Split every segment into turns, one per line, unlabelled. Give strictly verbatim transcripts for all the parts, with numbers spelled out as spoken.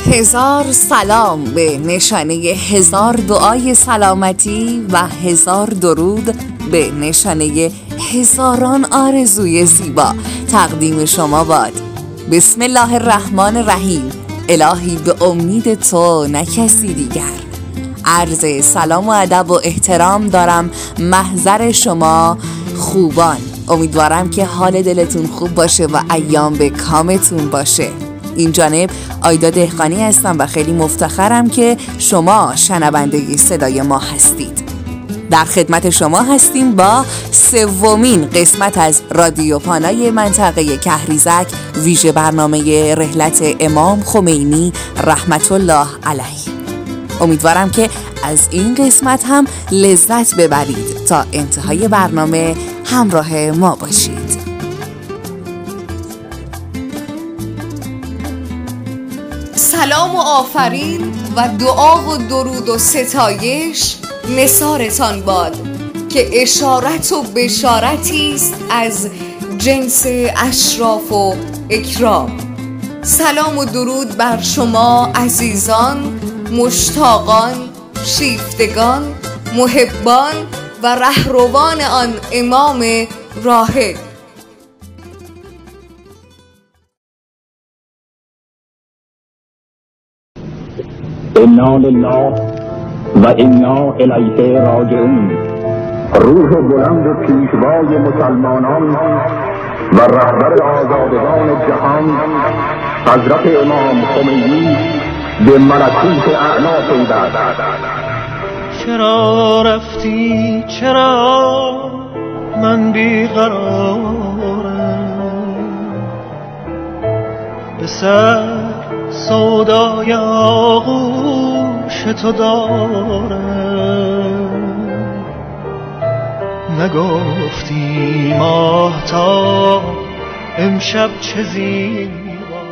هزار سلام به نشانه هزار دعای سلامتی و هزار درود به نشانه هزاران آرزوی زیبا تقدیم شما باد. بسم الله الرحمن الرحیم. الهی به امید تو نه کسی دیگر. عرض سلام و ادب و احترام دارم محضر شما خوبان. امیدوارم که حال دلتون خوب باشه و ایام به کامتون باشه. این جانب آیدا دهقانی هستم و خیلی مفتخرم که شما شنونده صدای ما هستید. در خدمت شما هستیم با سومین قسمت از رادیو پانای منطقه کهریزک، ویژه برنامه رحلت امام خمینی رحمت الله علیه. امیدوارم که از این قسمت هم لذت ببرید. تا انتهای برنامه همراه ما باشید. سلام و آفرین و دعا و درود و ستایش نثارتان باد که اشارت و بشارتی است از جنس اشراف و اکرام. سلام و درود بر شما عزیزان، مشتاقان، شیفتگان، محبان و رهروان آن امام راهب.
انا لله و انا الیه راجعون. روح بلند پیشوای مسلمانان و رهبر آزادگان جهان حضرت امام خمینی به ملکوت اعلی پیوست.
چرا رفتی چرا من بیقرارم، به سر سودای آغوش تو دارم. نگفتی ماهتاب امشب چه زیبا.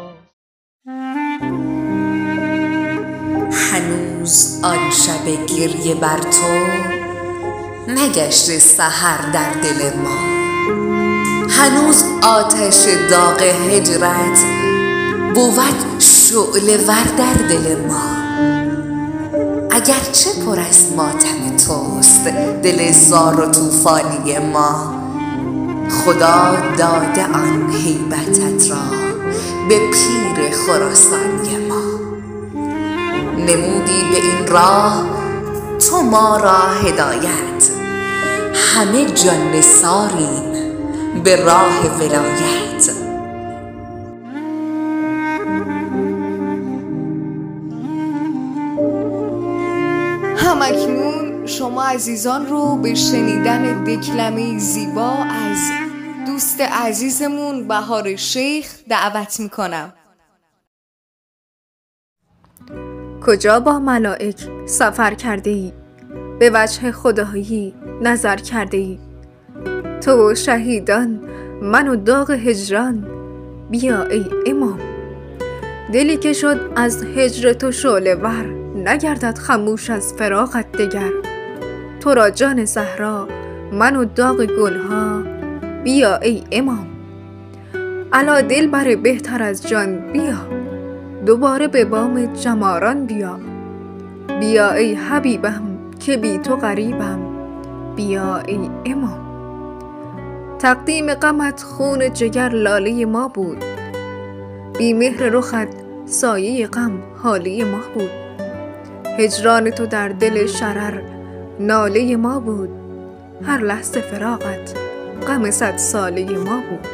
هنوز آن شب گریه بر تو نگشته سحر در دل ما. هنوز آتش داغ هجرت بود شعله ور در دل ما. اگرچه پر از ماتم توست دل زار و طوفانی ما، خدا داده آن هیبتت را به پیر خراسانی ما. نمودی به این راه تو ما را هدایت، همه جان نثاریم به راه ولایت. همکنون شما عزیزان رو به شنیدن دکلمه زیبا از دوست عزیزمون بهار شیخ دعوت میکنم.
کجا با ملائک سفر کرده ای، به وجه خدایی نظر کرده ای. تو و شهیدان من و داغ هجران، بیا ای امام. دلی که شد از هجر تو شعله ور، نگردد خموش از فراقت دگر. تو را جان زهرا من و داغ گلها، بیا ای امام. علا دل بر بهتر از جان بیا، دوباره به بام جماران بیا. بیا ای حبیبم که بی تو غریبم، بیا ای امام. تقدیم غمت خون جگر لاله ما بود، بی مهر رخت سایه غم حاله ما بود. هجران تو در دل شرر ناله ما بود، هر لحظه فراقت غم صد ساله ما بود.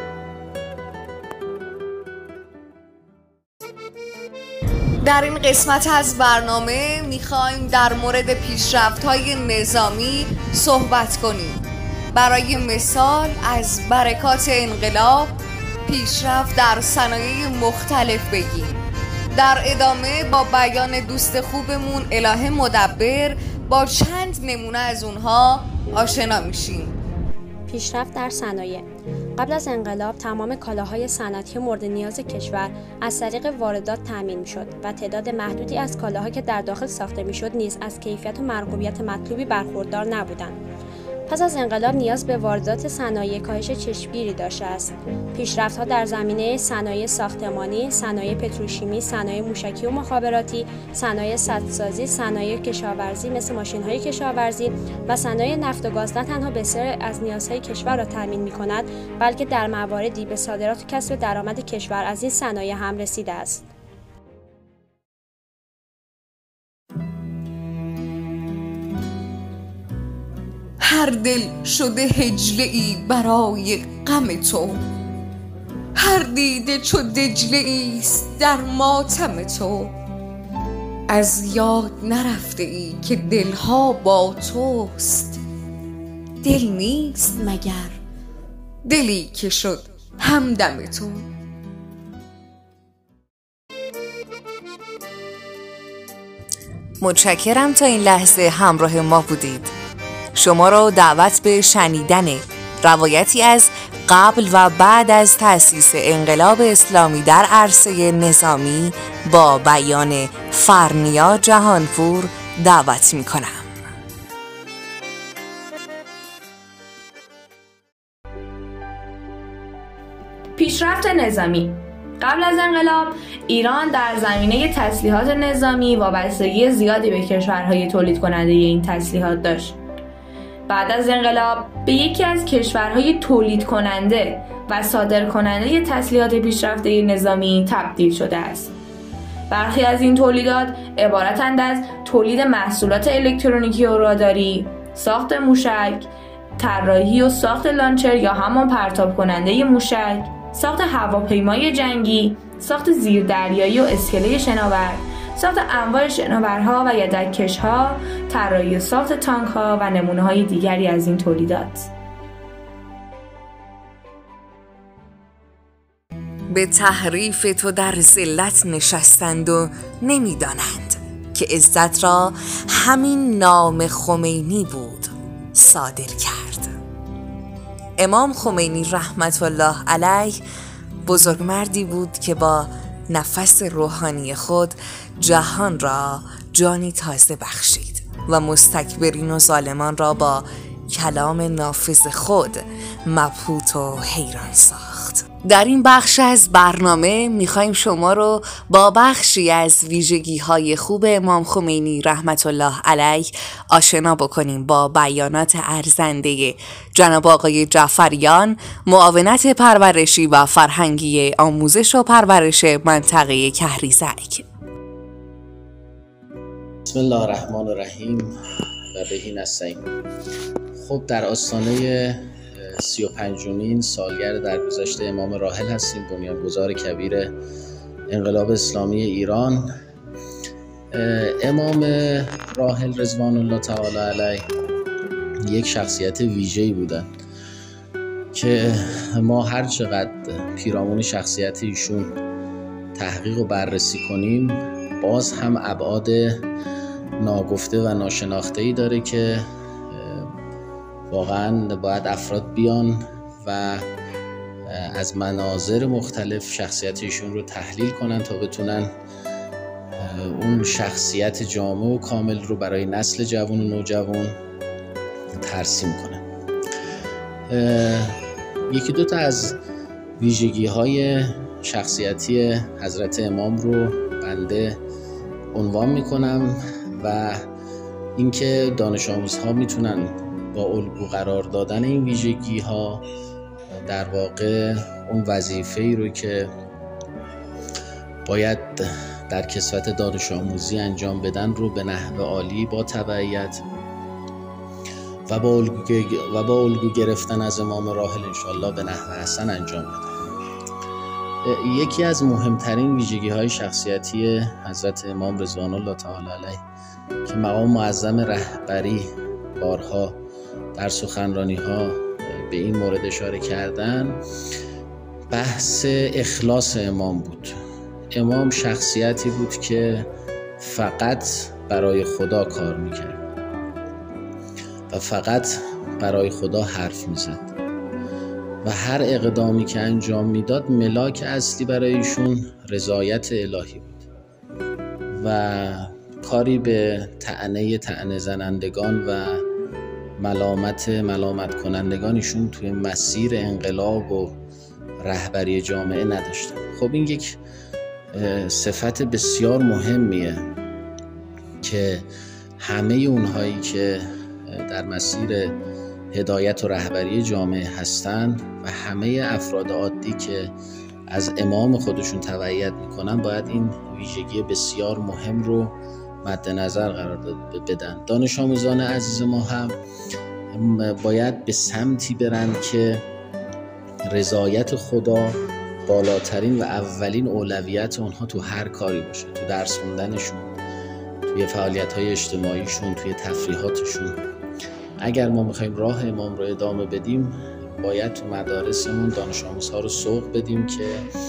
در این قسمت از برنامه میخوایم در مورد پیشرفت‌های نظامی صحبت کنیم. برای مثال از برکات انقلاب، پیشرفت در صنایع مختلف بگیم. در ادامه با بیان دوست خوبمون اله مدبر با چند نمونه از اونها آشنا میشیم.
پیشرفت در صنایع. قبل از انقلاب تمام کالاهای صنعتی مورد نیاز کشور از طریق واردات تامین میشد و تعداد محدودی از کالاها که در داخل ساخته میشد نیز از کیفیت و مرغوبیت مطلوبی برخوردار نبودند. پس از انقلاب نیاز به واردات صنایع کاهش چشمگیری داشته است. پیشرفت‌ها در زمینه صنایع ساختمانی، صنایع پتروشیمی، صنایع موشکی و مخابراتی، صنایع سدسازی، صنایع کشاورزی مثل ماشین‌های کشاورزی و صنایع نفت و گاز نه تنها بسیاری از نیازهای کشور را تامین می‌کند، بلکه در مواردی به صادرات و کسب درآمد کشور از این صنایع هم رسیده است.
هر دل شده هجله‌ای برای غم تو، هر دیده چو دجله است در ماتم تو. از یاد نرفته ای که دلها با توست، دل نیست مگر دلی که شد همدم تو. متشکرم تا این لحظه همراه ما بودید. شما را دعوت به شنیدن روایتی از قبل و بعد از تأسیس انقلاب اسلامی در عرصه نظامی با بیان فرنیا جهانپور دعوت می کنم.
پیشرفت نظامی. قبل از انقلاب ایران در زمینه تسلیحات نظامی وابستگی زیادی به کشورهای تولید کننده این تسلیحات داشت. بعد از انقلاب به یکی از کشورهای تولید کننده و صادر کننده تسلیحات پیشرفته نظامی تبدیل شده است. برخی از این تولیدات عبارتند از تولید محصولات الکترونیکی و راداری، ساخت موشک، طراحی و ساخت لانچر یا همان پرتاب کننده موشک، ساخت هواپیمای جنگی، ساخت زیردریایی و اسکله شناور، ساخت انواع شناورها و یدک‌کش‌ها، طراحی و ساخت تانک‌ها و نمونه‌های دیگری از این تولیدات.
به تحریف تو در ذلت نشستند و نمی‌دانند که عزت را همین نام خمینی بود صادر کرد. امام خمینی رحمت الله علیه بزرگ مردی بود که با نفس روحانی خود جهان را جانی تازه بخشید و مستکبرین و ظالمان را با کلام نافذ خود مبهوت و حیران ساخت. در این بخش از برنامه میخوایم شما رو با بخشی از ویژگی‌های خوب امام خمینی رحمت الله علیه آشنا بکنیم با بیانات ارزنده جناب آقای جعفریان، معاونت پرورشی و فرهنگی آموزش و پرورش منطقه کهریزک.
بسم الله الرحمن الرحیم و بهی نستعین. خب در آستانه سی و پنجمین سالگرد درگذشت امام راحل هستیم، بنیانگذار کبیر انقلاب اسلامی ایران. امام راحل رضوان الله تعالی علیه یک شخصیت ویژه‌ای بودن که ما هر چقدر پیرامون شخصیت ایشون تحقیق و بررسی کنیم باز هم ابعاد ناگفته و ناشناخته‌ای داره که واقعا باید افراد بیان و از مناظر مختلف شخصیت ایشون رو تحلیل کنن تا بتونن اون شخصیت جامع و کامل رو برای نسل جوان و نوجوان ترسیم کنن. یکی دو تا از ویژگی های شخصیتی حضرت امام رو بنده عنوان میکنم و اینکه دانش آموزها میتونن با الگو قرار دادن این ویژگی ها در واقع اون وظیفه‌ای رو که باید در کسوت دانش آموزی انجام بدن رو به نحو عالی با تبعیت و با الگو, و با الگو گرفتن از امام راحل انشالله به نحو حسن انجام بدن. یکی از مهمترین ویژگی های شخصیتی حضرت امام رضوان الله تعالی علیه که مقام معظم رهبری بارها در سخنرانی ها به این مورد اشاره کردن، بحث اخلاص امام بود. امام شخصیتی بود که فقط برای خدا کار میکرد و فقط برای خدا حرف میزد و هر اقدامی که انجام میداد ملاک اصلی برای ایشون رضایت الهی بود و کاری به طعنه طعنه زنندگان و ملامت ملامت کنندگانشون توی مسیر انقلاب و رهبری جامعه نداشتن. خب این یک صفت بسیار مهمیه که همه اونهایی که در مسیر هدایت و رهبری جامعه هستن و همه افراد عادی که از امام خودشون تبعیت میکنن باید این ویژگی بسیار مهم رو مد نظر قرار بدن. دانش آموزان عزیز ما هم باید به سمتی برن که رضایت خدا بالاترین و اولین اولویت اونها تو هر کاری باشه، تو درس خوندنشون، توی فعالیت‌های اجتماعیشون، توی تفریحاتشون. اگر ما می‌خوایم راه امام رو ادامه بدیم باید تو مدارسمون دانش آموزها رو سوق بدیم که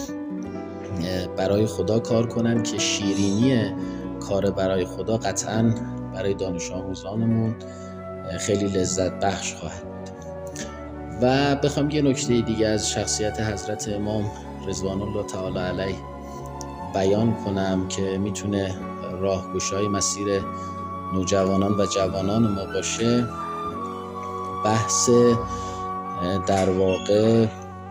برای خدا کار کنن که شیرینی کار برای خدا قطعاً برای دانش آموزانمون خیلی لذت بخش خواهد بود. و بخوام یه نکته دیگه از شخصیت حضرت امام رضوان الله تعالی علیه بیان کنم که میتونه راهگشای مسیر نوجوانان و جوانان ما باشه، بحث در واقع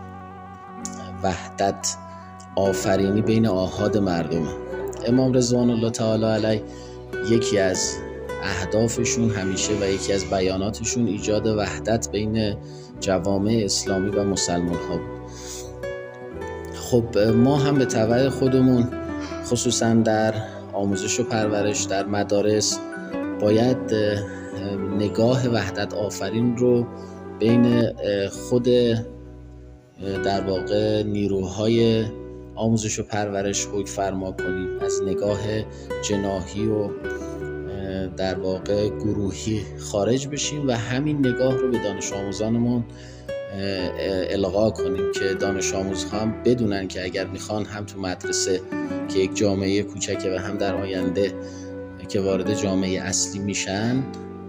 وحدت آفرینی بین آحاد مردم. امام رضوان الله تعالی علیه یکی از اهدافشون همیشه و یکی از بیاناتشون ایجاد وحدت بین جوامع اسلامی و مسلمان ها بود. خب ما هم به تبع خودمون خصوصا در آموزش و پرورش در مدارس باید نگاه وحدت آفرین رو بین خود در واقع نیروهای آموزش و پرورش حکم فرما کنیم، از نگاه جناحی و در واقع گروهی خارج بشیم و همین نگاه رو به دانش آموزانمون القا کنیم که دانش آموزها هم بدونن که اگر میخوان هم تو مدرسه که یک جامعه کوچکه و هم در آینده که وارد جامعه اصلی میشن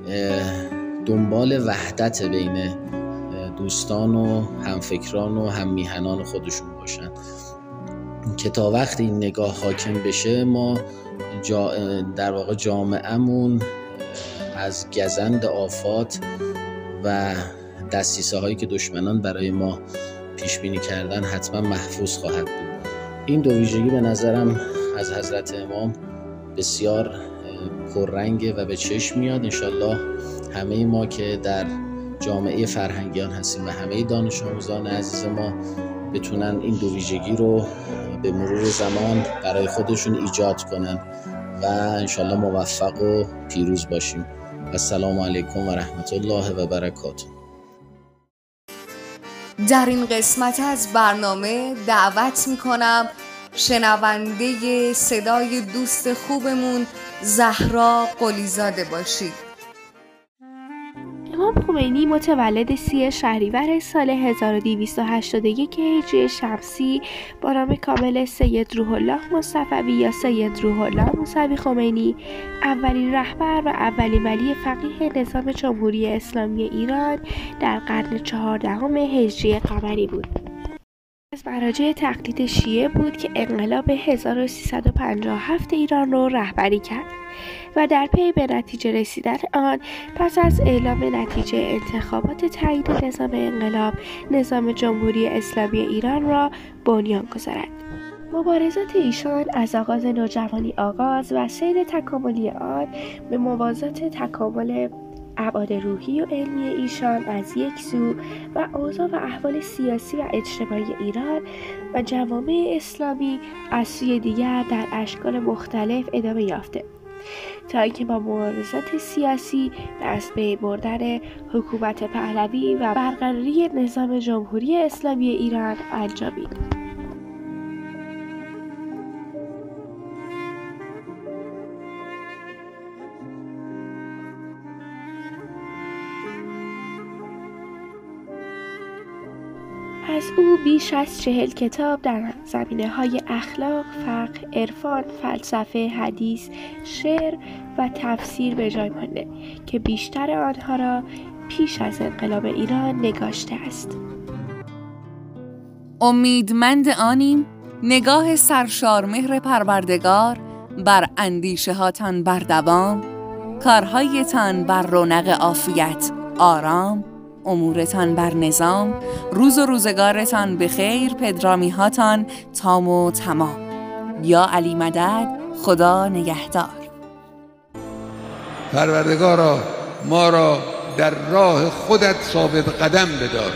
دنبال وحدت بین دوستان و همفکران و هم میهنان خودشون باشن که تا وقتی این نگاه حاکم بشه ما جا در واقع جامعهمون از گزند آفات و دسیسه هایی که دشمنان برای ما پیش بینی کردن حتما محفوظ خواهد بود. این دو ویژگی به نظرم از حضرت امام بسیار پررنگه و به چشم میاد. انشالله همه ما که در جامعه فرهنگیان هستیم و همه دانش آموزان عزیز ما بتونن این دو ویژگی رو به مرور زمان برای خودشون ایجاد کنن و انشالله موفق و پیروز باشیم. السلام علیکم و رحمت الله و برکاته.
در این قسمت از برنامه دعوت میکنم شنونده صدای دوست خوبمون زهرا قلیزاده باشید.
امام خمینی متولد سی شهریور سال هزار و دویست و هشتاد و یک هجری شمسی با نام کامل سید روح الله مصطفوی یا سید روح الله موسوی خمینی اولین رهبر و اولین ولی فقیه نظام جمهوری اسلامی ایران در قرن چهاردهم هجری قمری بود. از مراجع تقلید شیعه بود که انقلاب هزار و سیصد و پنجاه و هفت ایران را رهبری کرد و در پی به نتیجه رسیدن آن پس از اعلام نتیجه انتخابات تایید نظام انقلاب نظام جمهوری اسلامی ایران را بنیان گذارد. مبارزات ایشان از آغاز نوجوانی آغاز و سیر تکاملی آن به موازات تکامل ابعاد روحی و علمی ایشان از یک سو و اوضاع و احوال سیاسی و اجتماعی ایران و جوامع اسلامی از سوی دیگر در اشکال مختلف ادامه یافته تا اینکه با مبارزات سیاسی به از بین بردن حکومت پهلوی و برقراری نظام جمهوری اسلامی ایران انجامید. از او بیش از چهل کتاب در زمینه‌های اخلاق، فقه، عرفان، فلسفه، حدیث، شعر و تفسیر به جای مانده که بیشتر آنها را پیش از انقلاب ایران نگاشته است.
امیدمند آنیم نگاه سرشار مهر پروردگار بر اندیشه هاتان بر دوام، کارهایتان بر رونق عافیت. آرام، امورتان بر نظام، روز و روزگارتان به خیر، پدرامی هاتان تام و تمام. یا علی مدد، خدا نگهدار.
پروردگارا ما را در راه خودت ثابت قدم بدار.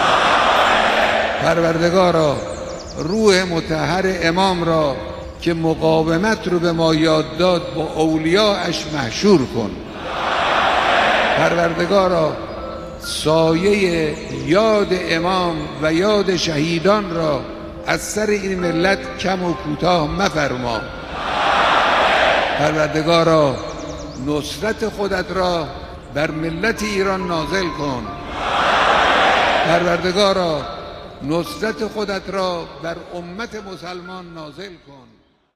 پروردگارا روح مطهر امام را که مقاومت رو به ما یاد داد با اولیاءش محشور کن. پروردگارا سایه یاد امام و یاد شهیدان را از سر این ملت کم و کوتاه مفرما. پروردگارا نصرت خودت را بر ملت ایران نازل کن. پروردگارا نصرت خودت را بر امت مسلمان نازل کن.